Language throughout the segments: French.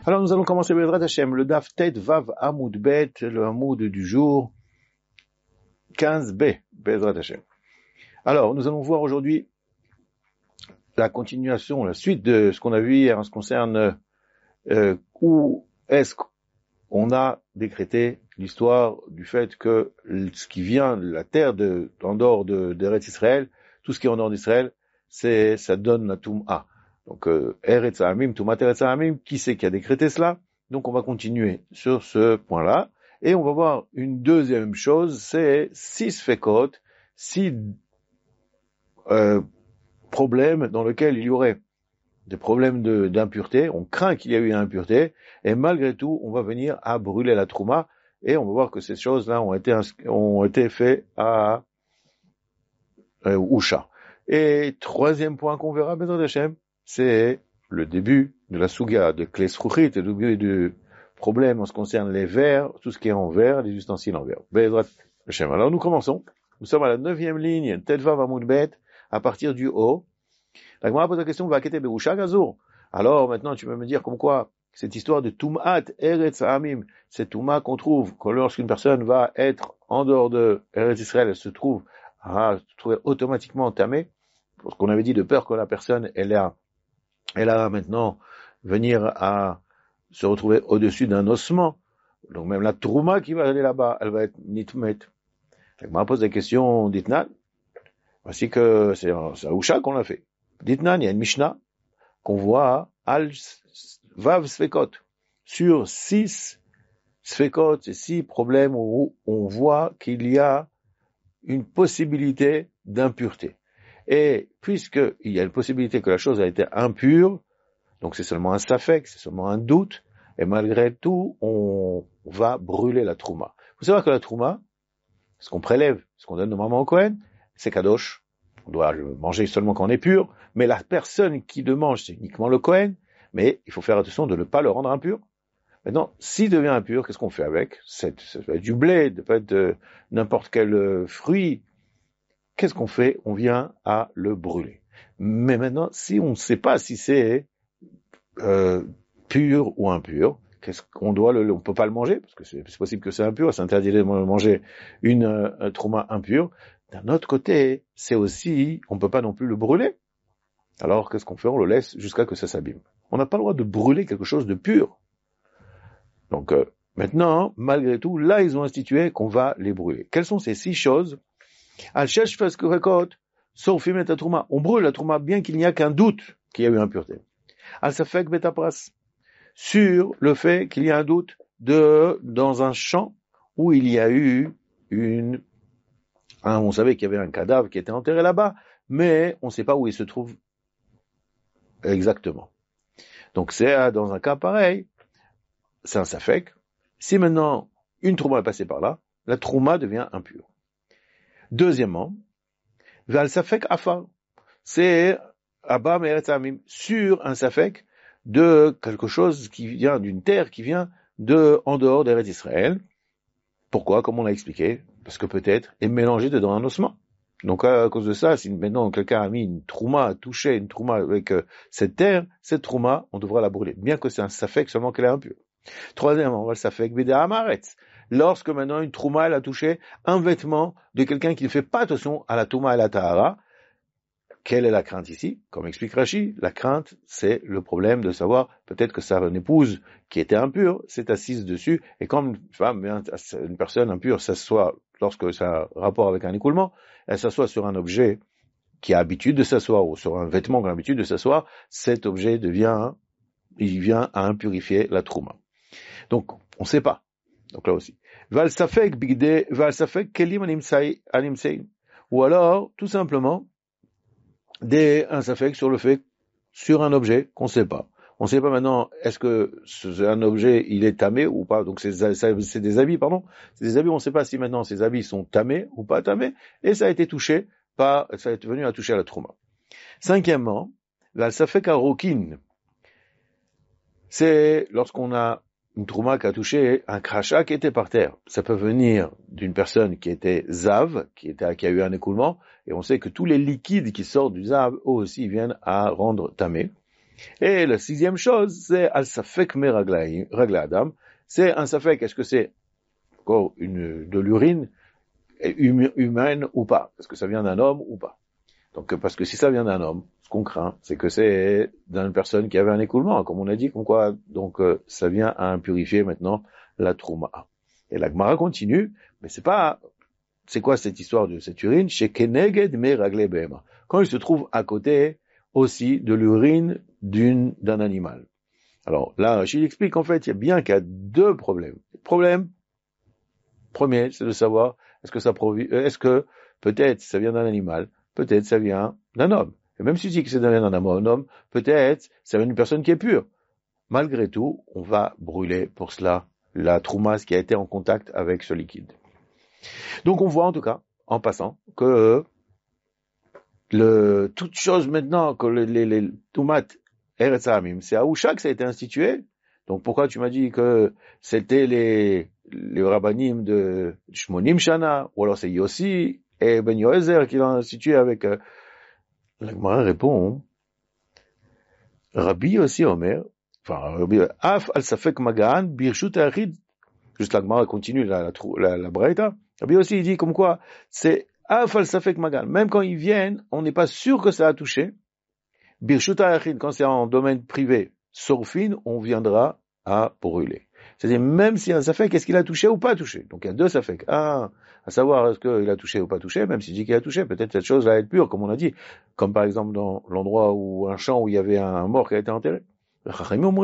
Alors nous allons commencer Bezrat Hashem, le Daf Tet Vav Amoud Bet, le Amoud du jour 15b, Bezrat Hashem. Alors nous allons voir aujourd'hui la continuation, la suite de ce qu'on a vu hier en ce qui concerne où est-ce qu'on a décrété l'histoire du fait que ce qui vient de la terre en dehors d'Eretz Israël, tout ce qui est en dehors d'Israël, ça donne la Toum'a. Donc, Eretz Ha'amim, Toumat Eretz Ha'amim, qui c'est qui a décrété cela? Donc, on va continuer sur ce point-là. Et on va voir une deuxième chose, c'est 6 fekot, 6 problèmes dans lesquels il y aurait des problèmes d'impureté. On craint qu'il y ait eu une impureté. Et malgré tout, on va venir à brûler la trouma. Et on va voir que ces choses-là ont été faites à Usha. Et troisième point qu'on verra, Bezrat Hashem, c'est le début de la Souga de Klesruchit, le début du problème en ce qui concerne les verres, tout ce qui est en verre, les ustensiles en verre. Bezrat Hashem. Alors nous commençons. Nous sommes à la 9e ligne, Tetvav Amoud Bet, à partir du haut. La Gemara pose la question, Vakete Berusha Gazur. Alors maintenant tu peux me dire comme quoi cette histoire de Tum'at Eretz Ha'amim, cette Touma qu'on trouve que lorsqu'une personne va être en dehors de Eretz Israël, elle se trouve automatiquement tamée, parce qu'on avait dit de peur que la personne elle a maintenant venir à se retrouver au-dessus d'un ossement. Donc même la trouma qui va aller là-bas, elle va être nitmet. Je me pose la question d'Itnan. Voici que c'est à Usha qu'on l'a fait. D'Itnan, il y a une Mishnah qu'on voit al vav sfekot sur 6 sfekot, c'est 6 problèmes où on voit qu'il y a une possibilité d'impureté. Et puisqu'il y a une possibilité que la chose a été impure, donc c'est seulement un safek, c'est seulement un doute, et malgré tout, on va brûler la trouma. Il faut savoir que la trouma, ce qu'on prélève, ce qu'on donne normalement au Kohen, c'est kadosh. On doit le manger seulement quand on est pur, mais la personne qui le mange, c'est uniquement le Kohen, mais il faut faire attention de ne pas le rendre impur. Maintenant, s'il devient impur, qu'est-ce qu'on fait avec? Ça peut être du blé, ça peut être n'importe quel fruit. Qu'est-ce qu'on fait? On vient à le brûler. Mais maintenant, si on ne sait pas si c'est pur ou impur, qu'est-ce qu'on doit on peut pas le manger parce que c'est possible que c'est impur, c'est interdit de manger une trouma impure. D'un autre côté, c'est aussi, on peut pas non plus le brûler. Alors qu'est-ce qu'on fait? On le laisse jusqu'à que ça s'abîme. On n'a pas le droit de brûler quelque chose de pur. Donc maintenant, malgré tout, là ils ont institué qu'on va les brûler. Quelles sont ces 6 choses? On brûle la trouma bien qu'il n'y a qu'un doute qu'il y a eu impureté. Al-Safek Betapras, sur le fait qu'il y a un doute dans un champ où il y a eu on savait qu'il y avait un cadavre qui était enterré là-bas, mais on ne sait pas où il se trouve exactement. Donc c'est dans un cas pareil, c'est un Safek. Si maintenant une trouma est passée par là, la trouma devient impure. Deuxièmement, Val Safek Afar, c'est Abba Meretz Ha'amim, sur un Safek de quelque chose qui vient d'une terre qui vient en dehors d'Eretz Israël. Pourquoi? Comme on l'a expliqué, parce que peut-être est mélangé dedans un ossement. Donc à cause de ça, si maintenant quelqu'un a mis une trouma, a touché une trouma avec cette terre, cette trouma, on devra la brûler, bien que c'est un Safek seulement qu'elle est impure. Troisièmement, on va le Safek Bidea Amaretz. Lorsque maintenant une trouma elle a touché un vêtement de quelqu'un qui ne fait pas attention à la touma et la tahara, quelle est la crainte ici? Comme explique Rashi, la crainte, c'est le problème de savoir peut-être que sa épouse qui était impure s'est assise dessus, et comme une personne impure s'assoit lorsque ça a rapport avec un écoulement, elle s'assoit sur un objet qui a l'habitude de s'asseoir, ou sur un vêtement qui a l'habitude de s'asseoir, cet objet il vient à impurifier la trouma. Donc, on ne sait pas. Donc là aussi. Val safek kelim animsein. Ou alors, tout simplement, un safek sur un objet qu'on ne sait pas. On ne sait pas maintenant, est-ce que un objet, il est tamé ou pas. Donc c'est des habits, pardon. C'est des habits, on ne sait pas si maintenant ces habits sont tamés ou pas tamés, et ça a été touché ça est venu à toucher à la trouma. Cinquièmement, la safek arokin. C'est lorsqu'on a une trouma qui a touché un crachat qui était par terre. Ça peut venir d'une personne qui était zav, qui a eu un écoulement, et on sait que tous les liquides qui sortent du zav, eux aussi, viennent à rendre tamé. Et la sixième chose, c'est al-safek me ragla adam. C'est un safek, est-ce que c'est encore de l'urine humaine ou pas? Est-ce que ça vient d'un homme ou pas? Donc, parce que si ça vient d'un homme, ce qu'on craint, c'est que c'est d'une personne qui avait un écoulement, comme on a dit, comme quoi, donc, ça vient à impurifier maintenant la trouma. Et la Gemara continue, mais c'est quoi cette histoire de cette urine? Chez Keneged me ragle behema. Quand il se trouve à côté aussi de l'urine d'un animal. Alors, là, Rachid explique, en fait, il y a bien qu'il y a deux problèmes. Le problème premier, c'est de savoir, est-ce que peut-être ça vient d'un animal, peut-être ça vient d'un homme. Et même si tu dis que ça vient d'un homme, peut-être ça vient d'une personne qui est pure. Malgré tout, on va brûler pour cela la troumasse qui a été en contact avec ce liquide. Donc on voit en tout cas, en passant, que toute chose maintenant, que les tomates Eretz Hamim, c'est à Usha que ça a été institué. Donc pourquoi tu m'as dit que c'était les rabbanim de Shmonim Shana, ou alors c'est Yossi et Ben Yoezer qui l'ont institué avec... La Gemara répond, Rabbi Yossi Omer, Af al Safek Magan, Birshut Achid, juste la Gemara continue la Braïta, Rabbi Yossi il dit comme quoi, c'est Af al Safek Magan, même quand ils viennent, on n'est pas sûr que ça a touché, Birshut Achid, quand c'est en domaine privé, Sorfin, on viendra à brûler. C'est-à-dire, même si un safek, est-ce qu'il a touché ou pas touché? Donc, il y a deux safek. Un, à savoir, est-ce qu'il a touché ou pas touché, même s'il dit qu'il a touché, peut-être cette chose va être pure, comme on a dit. Comme par exemple, dans l'endroit où, un champ où il y avait un mort qui a été enterré. Si maintenant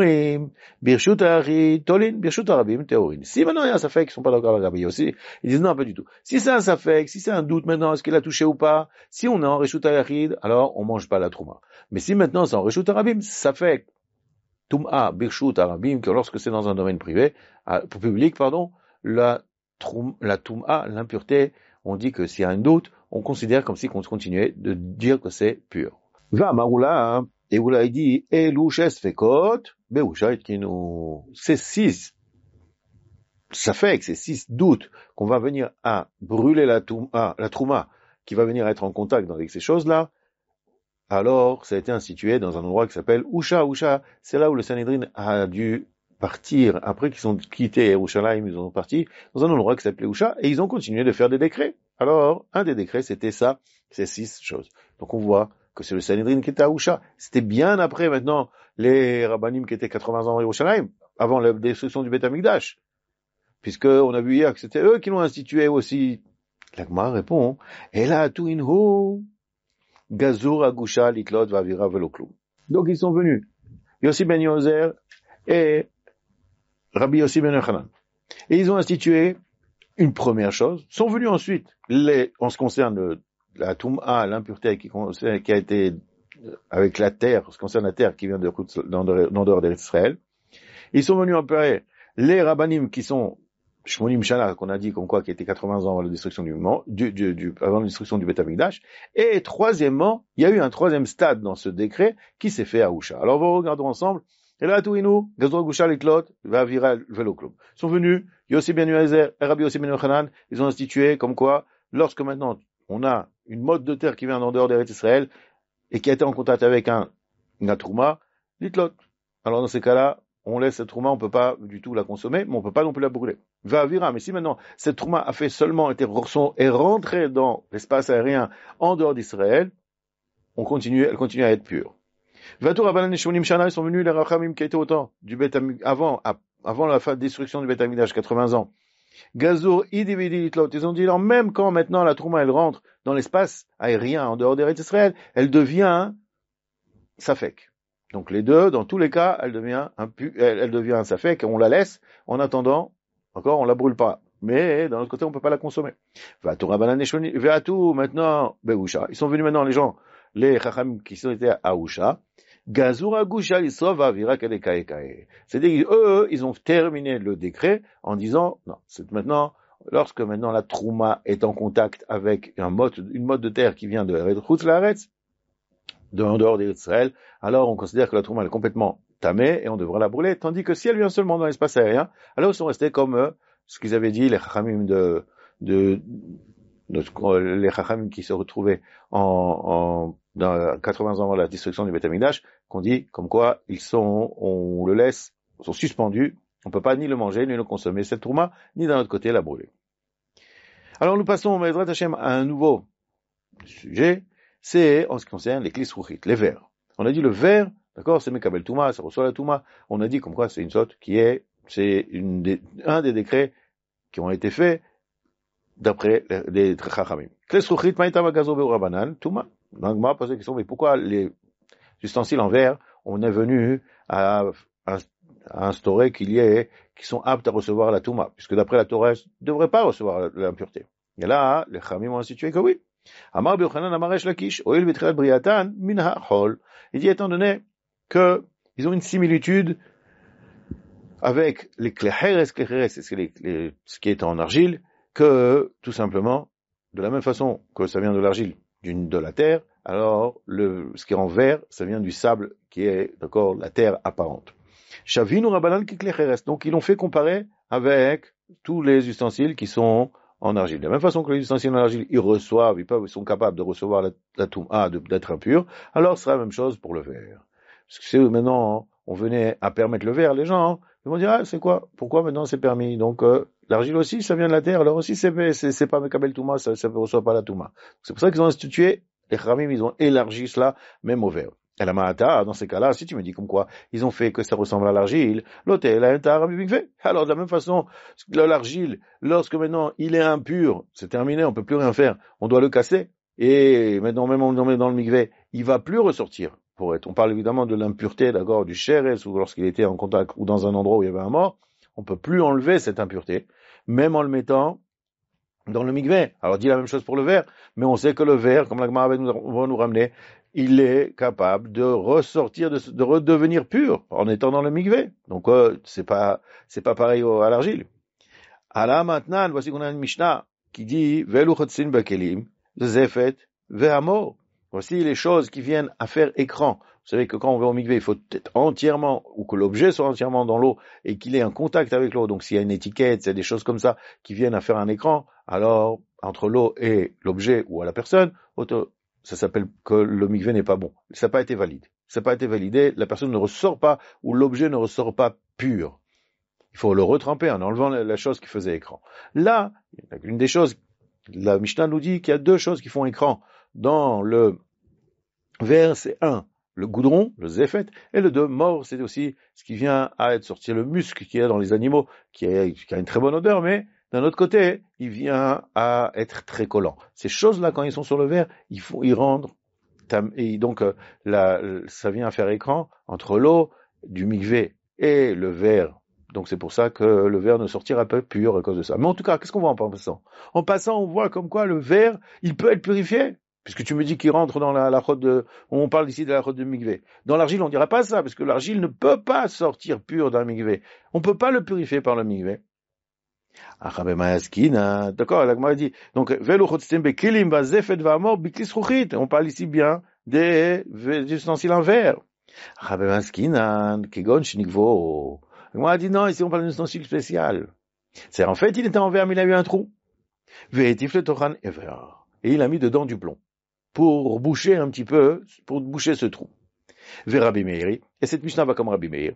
il y a un safek, ils sont pas d'accord avec Rabbi aussi, ils disent non, pas du tout. Si c'est un safek, si c'est un doute maintenant, est-ce qu'il a touché ou pas, si on est en Reshut HaYachid, alors on mange pas la trouma. Mais si maintenant c'est en Reshut HaRabim, safek, Tum'a, Birshut Arabim, que lorsque c'est dans un domaine privé, public, la Tum'a, l'impureté, on dit que s'il y a un doute, on considère comme si on continuait de dire que c'est pur. Va, Maroula, et vous l'avez dit, Elouches Fekot, Beusha Itkinu. C'est 6. Ça fait que c'est 6 doutes qu'on va venir à brûler la Trouma, qui va venir être en contact avec ces choses-là. Alors, ça a été institué dans un endroit qui s'appelle Usha. Usha, c'est là où le Sanhedrin a dû partir. Après qu'ils ont quitté Yerushalayim, ils ont parti dans un endroit qui s'appelait Usha, et ils ont continué de faire des décrets. Alors, un des décrets, c'était ça, ces 6 choses. Donc on voit que c'est le Sanhedrin qui était à Usha. C'était bien après, maintenant, les rabbanim qui étaient 80 ans à Yerushalayim, avant la destruction du Beth Amikdash. Puisque on a vu hier que c'était eux qui l'ont institué aussi. L'Agma répond, et là, tout inhu, Gazur Agusha Litlot Vavira Veloklum. Donc ils sont venus, Yossi ben Yozer et Rabbi Yossi ben Yochanan. Et ils ont institué une première chose, sont venus ensuite, en ce qui concerne la Toum'a, l'impureté qui a été avec la terre, en ce qui concerne la terre qui vient d'en dehors d'Israël. Ils sont venus après les rabbanim qui sont Shmonim Shana, qu'on a dit comme quoi, qui était 80 ans avant la destruction avant la destruction du Beth Amikdash. Et troisièmement, il y a eu un troisième stade dans ce décret qui s'est fait à Usha. Alors, regardons ensemble. Et là, Touinou, Gazor Gusha Litlot, Vavira Veloklum. Ils sont venus, Yossi ben Yoezer et Rabbi Yossi ben Yochanan, ils ont institué comme quoi, lorsque maintenant on a une mode de terre qui vient en dehors d'Eretz Israël et qui a été en contact avec une trouma, Litlot. Alors, dans ces cas-là, on laisse cette trouma, on peut pas du tout la consommer, mais on peut pas non plus la brûler. Vavira, mais si maintenant cette trouma a fait seulement est rentrée dans l'espace aérien en dehors d'Israël, elle continue à être pure. Vatour Avalan et Shmonim Shana, ils sont venus les Rachamim qui étaient au temps du avant la fin de destruction du Beth Amikdash, 80 ans. Gazur idividi litlot, ils ont dit alors même quand maintenant la trouma elle rentre dans l'espace aérien en dehors d'Eretz Israël, elle devient safek. Donc les deux, dans tous les cas, elle devient un safek, on la laisse, en attendant, encore, on la brûle pas. Mais, d'un autre côté, on peut pas la consommer. Vatu maintenant, Beusha. Ils sont venus maintenant, les gens, les chacham qui sont été à Usha. Gazura Gusha l'Isrov Avira Kadekaekae. C'est-à-dire, eux, ils ont terminé le décret en disant, non, c'est maintenant, lorsque maintenant la trouma est en contact avec une mode de terre qui vient de Redchutz Laaretz, en dehors d'Israël, alors on considère que la trouma est complètement tamée et on devra la brûler, tandis que si elle vient seulement dans l'espace aérien, alors ils sont restés comme ce qu'ils avaient dit les chachamim les Chachamim qui se retrouvaient dans 80 ans avant la destruction du Beth Amikdash, qu'on dit comme quoi on le laisse, sont suspendus, on peut pas ni le manger, ni le consommer, cette trouma, ni d'un autre côté la brûler. Alors nous passons, Bezrat Hashem, à un nouveau sujet, c'est en ce qui concerne les klisruchit, les verres. On a dit le verre, d'accord, c'est Mekabel Touma, ça reçoit la Touma. On a dit comme quoi c'est une sorte c'est un des décrets qui ont été faits d'après les Chachamim. Klisruchit, Maïta Magazo Beurabanan, Touma. Donc, moi, pose la question, mais pourquoi les ustensiles en verre, on est venu à instaurer qui sont aptes à recevoir la Touma, puisque d'après la Torah, ils ne devraient pas recevoir l'impureté. Et là, les Chachamim ont institué que oui. Amar Yochanan Amaresh Lakish, Oil Betchilat Briatan, Minha Chol. Il dit, étant donné que ils ont une similitude avec les klecheres, c'est ce qui est en argile, que, tout simplement, de la même façon que ça vient de l'argile, de la terre, alors, ce qui est en verre, ça vient du sable, qui est, d'accord, la terre apparente. Shavinu Rabbanan ki klecheres. Donc, ils l'ont fait comparer avec tous les ustensiles qui sont en argile. De la même façon que les ustensiles en argile, ils sont capables de recevoir la touma, d'être impurs, alors ce sera la même chose pour le verre. Parce que si maintenant on venait à permettre le verre, les gens ils vont dire, c'est quoi? Pourquoi maintenant c'est permis? Donc l'argile aussi, ça vient de la terre, alors aussi c'est pas Mekabel Touma, ça ne reçoit pas la touma. C'est pour ça qu'ils ont institué, les Chachamim, ils ont élargi cela, même au verre. Et la Mahata, dans ces cas-là, si tu me dis comme quoi, ils ont fait que ça ressemble à l'argile, l'hôtel a un Rabbi Mikveh. Alors, de la même façon, l'argile, lorsque maintenant il est impur, c'est terminé, on peut plus rien faire, on doit le casser, et maintenant même on le met dans le mikveh, il va plus ressortir. On parle évidemment de l'impureté, d'accord, du shéres, ou lorsqu'il était en contact, ou dans un endroit où il y avait un mort, on peut plus enlever cette impureté, même en le mettant dans le mikveh. Alors, dit la même chose pour le verre, mais on sait que le verre, comme la Gemara va nous ramener, il est capable de ressortir, de redevenir pur en étant dans le mikveh. Donc, c'est pas pareil à l'argile. Alors maintenant, voici qu'on a une Mishnah qui dit Velu chotzin bakelim, zefet ve'amor. Voici les choses qui viennent à faire écran. Vous savez que quand on va au mikveh, il faut être entièrement, ou que l'objet soit entièrement dans l'eau et qu'il ait un contact avec l'eau. Donc s'il y a une étiquette, c'est des choses comme ça qui viennent à faire un écran, alors entre l'eau et l'objet ou à la personne, ça s'appelle que le mikveh n'est pas bon. Ça n'a pas été validé. Ça n'a pas été validé, la personne ne ressort pas, ou l'objet ne ressort pas pur. Il faut le retremper en enlevant la chose qui faisait écran. Là, une des choses, la Mishnah nous dit qu'il y a deux choses qui font écran dans le verre, c'est un, le goudron, le zéphet, et le deux, mort, c'est aussi ce qui vient à être sorti, le muscle qui est dans les animaux, qui a une très bonne odeur, mais d'un autre côté, il vient à être très collant. Ces choses-là, quand ils sont sur le verre, ils rendent, et donc ça vient à faire écran entre l'eau du mikveh et le verre. Donc c'est pour ça que le verre ne sortira pas pur à cause de ça. Mais en tout cas, qu'est-ce qu'on voit en passant? En passant, on voit comme quoi le verre, il peut être purifié. Puisque tu me dis qu'il rentre dans la chôte on parle ici de la chôte de mikveh. Dans l'argile, on dira pas ça, parce que l'argile ne peut pas sortir pur d'un mikveh. On peut pas le purifier par le mikveh. D'accord, la Gemara dit, donc, on parle ici bien des ustensiles en verre. La Gemara dit non, ici on parle d'un ustensile spécial. C'est en fait, il était en verre, mais il a eu un trou. Et il a mis dedans du plomb. Pour boucher un petit peu, pour boucher ce trou. Rabbi Meir, et cette Mishnah va comme Rabbi Meir,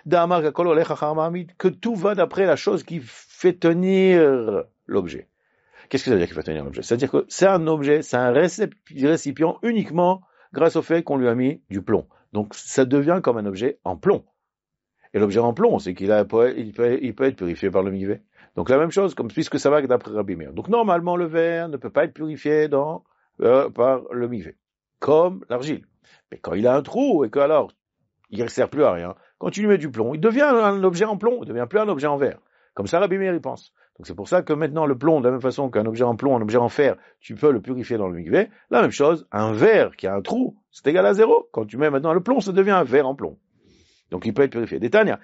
que tout va d'après la chose qui fait tenir l'objet. Qu'est-ce que ça veut dire qui fait tenir l'objet? C'est-à-dire que c'est un objet, c'est un récipient uniquement grâce au fait qu'on lui a mis du plomb. Donc ça devient comme un objet en plomb. Et l'objet en plomb, c'est il peut être purifié par le mikveh. Donc la même chose, puisque ça va d'après Rabbi Meir. Donc normalement le verre ne peut pas être purifié par le mikveh, comme l'argile. Mais quand il a un trou et que alors il ne sert plus à rien, quand tu lui mets du plomb, il devient un objet en plomb, il ne devient plus un objet en verre. Comme ça Rabbi Meir il pense. Donc c'est pour ça que maintenant le plomb, de la même façon qu'un objet en plomb, un objet en fer, tu peux le purifier dans le mikveh. La même chose, un verre qui a un trou, c'est égal à 0. Quand tu mets maintenant le plomb, ça devient un verre en plomb. Donc il peut être purifié. Détania.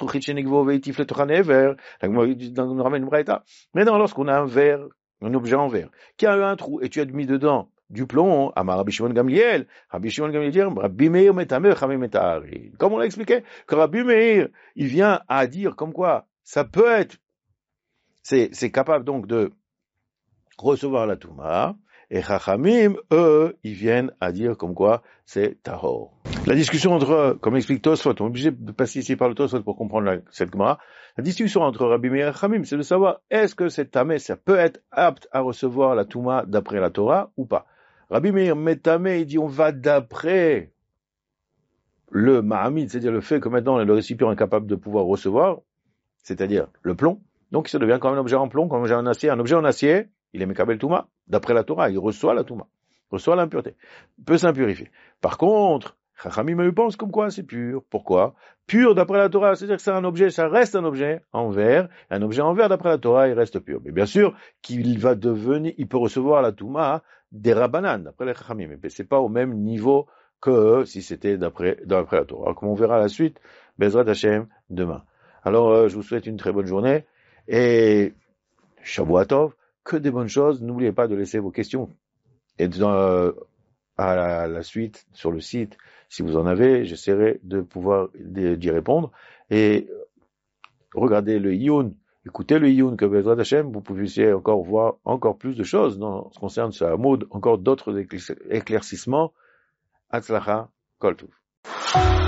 Maintenant, lorsqu'on a un verre, un objet en verre, qui a eu un trou, et tu as mis dedans du plomb, Amar Rabbi Shimon Gamliel, dit, Rabbi Meir metamer, Chamim metahari. Comme on l'a expliqué, que Rabbi Meir, il vient à dire comme quoi, ça peut être, c'est capable donc de recevoir la Touma, et Chachamim, eux, ils viennent à dire comme quoi c'est Tahor. La discussion entre, comme explique Tosfot, on est obligé de passer ici par le Tosfot pour comprendre cette Gemara, la discussion entre Rabbi Meir et Chachamim, c'est de savoir est-ce que cette Tamé, ça peut être apte à recevoir la Touma d'après la Torah ou pas. Rabbi Meir Metamé, il dit on va d'après le Mahamid, c'est-à-dire le fait que maintenant le récipient est capable de pouvoir recevoir, c'est-à-dire le plomb, donc ça devient comme un objet en plomb, comme un objet en acier. Un objet en acier, il est Mekabel Touma, d'après la Torah, il reçoit la Touma, reçoit l'impureté, peut s'impurifier. Par contre, Chachamim eux pensent comme quoi c'est pur. Pourquoi? Pur d'après la Torah, c'est-à-dire que c'est un objet, ça reste un objet en verre. Un objet en verre d'après la Torah, il reste pur. Mais bien sûr qu'il va devenir, il peut recevoir la Touma des Rabbanan, d'après les Chachamim. Mais c'est pas au même niveau que si c'était d'après la Torah. Alors, comme on verra la suite, Bezrat Hashem, demain. Alors, je vous souhaite une très bonne journée et Shavua Tov, que des bonnes choses. N'oubliez pas de laisser vos questions. Et à la suite, sur le site, si vous en avez, j'essaierai de pouvoir d'y répondre. Et regardez le Iyun, écoutez le Iyun que Bezrat Hashem, vous puissiez encore voir encore plus de choses dans ce qui concerne ce Hamoud, encore d'autres éclaircissements. Hatzlacha, Kol Tov.